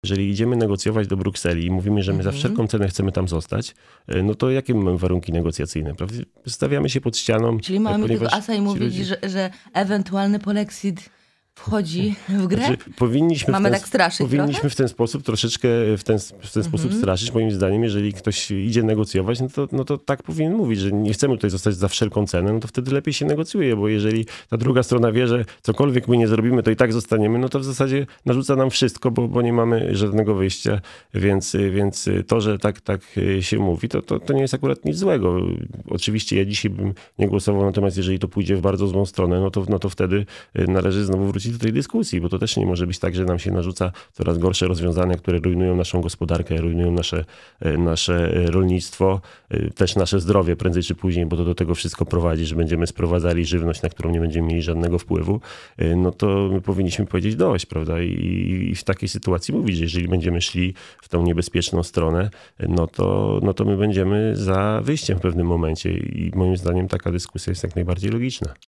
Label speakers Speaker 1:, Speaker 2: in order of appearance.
Speaker 1: Jeżeli idziemy negocjować do Brukseli i mówimy, że my za wszelką cenę chcemy tam zostać, no to jakie my mamy warunki negocjacyjne? Prawda? Stawiamy się pod ścianą.
Speaker 2: Czyli mamy tego asa i mówić, że ewentualny polexit wchodzi w grę? Mamy tak straszyć
Speaker 1: Powinniśmy w ten sposób troszeczkę sposób straszyć. Moim zdaniem, jeżeli ktoś idzie negocjować, no to tak powinien mówić, że nie chcemy tutaj zostać za wszelką cenę, no to wtedy lepiej się negocjuje, bo jeżeli ta druga strona wie, że cokolwiek my nie zrobimy, to i tak zostaniemy, no to w zasadzie narzuca nam wszystko, bo nie mamy żadnego wyjścia, więc to, że tak się mówi, to nie jest akurat nic złego. Oczywiście ja dzisiaj bym nie głosował, natomiast jeżeli to pójdzie w bardzo złą stronę, no to wtedy należy znowu wrócić do tej dyskusji, bo to też nie może być tak, że nam się narzuca coraz gorsze rozwiązania, które rujnują naszą gospodarkę, rujnują nasze rolnictwo, też nasze zdrowie prędzej czy później, bo to do tego wszystko prowadzi, że będziemy sprowadzali żywność, na którą nie będziemy mieli żadnego wpływu, no to my powinniśmy powiedzieć dość, prawda? I w takiej sytuacji mówić, że jeżeli będziemy szli w tą niebezpieczną stronę, no to my będziemy za wyjściem w pewnym momencie i moim zdaniem taka dyskusja jest jak najbardziej logiczna.